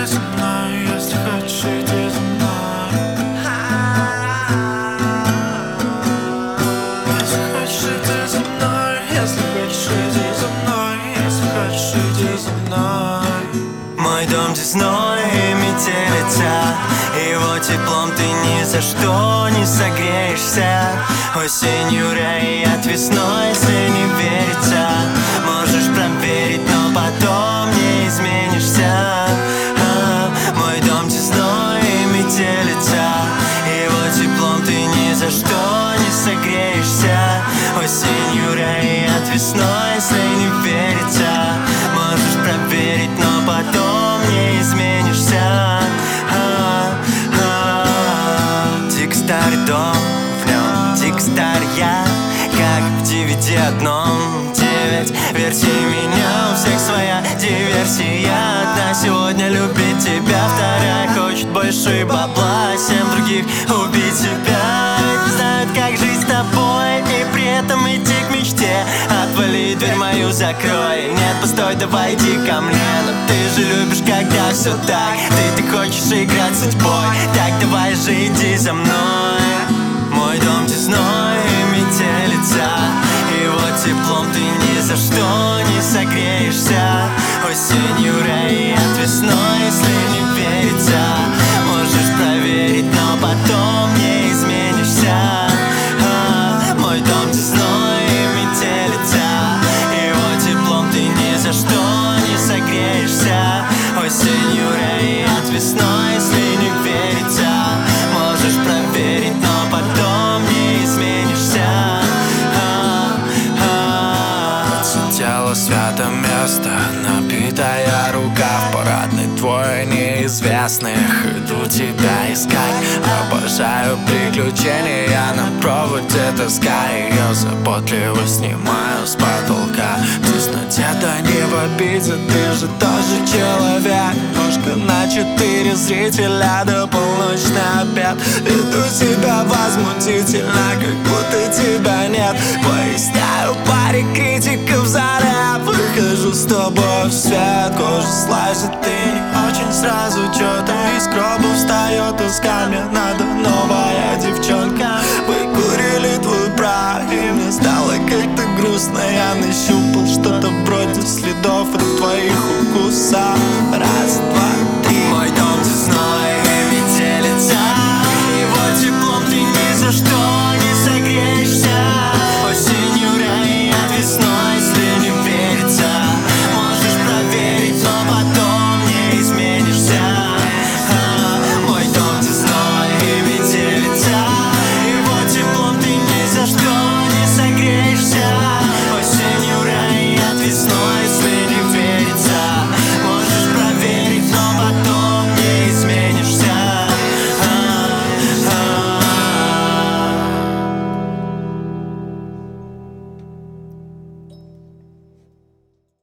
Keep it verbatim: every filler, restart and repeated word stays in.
со мной, если хочешь, иди за мной. Если хочешь, иди за мной, если хочешь, иди за мной, если хочешь, иди за мной. Мой дом десной и метелица, его теплом ты ни за что не согреешься. Осенью реет весной, если не верится. Можешь проверить, но потом не изменишься. а, Мой дом десной и метелица, его теплом ты ни за что не согреешься. Осенью реет весной, если не верится. Можешь проверить, но потом не изменишься. Тик старый дом, в нем тик старый я, как в ди ви ди одном. Девять версий меня, у всех своя диверсия. Одна сегодня любит тебя, вторая хочет больше бабла, семь других убить себя. Не знают, как жить с тобой и при этом идти к мечте. Отвали, дверь мою закрой. Нет, постой, давай иди ко мне. Но ты же любишь, когда все так. Ты, ты хочешь играть судьбой, так давай же иди за мной. Мой дом десной и метелица, его теплом ты ни за что не согреешься. Осенью реет весной, если не верится. Можешь проверить, но потом не изменишься. а, Мой дом десной и метелица, его теплом ты ни за что не согреешься. Осенью реет весной, если не верится. Можешь проверить, но потом не изменишься. Тело свято место, набитая рука. В парадной твой неизвестных иду тебя искать. Обожаю приключения, на проводе тоска. Ее заботливо снимаю с потолка. Пусть надета не в обиде, ты же тоже человек. Ножка на четыре зрителя до полночный обед. Веду себя возмутительно, как будто тебя нет. Поясняю паре критиков за рэп. Выхожу с тобой в свет, кожу слазит и не очень сразу. Чё-то из гроба встает, тоска, мне надо новая девчонка. Выкурили твой прах, и мне стало как-то грустно. Я нащупал что-то вроде следов от твоих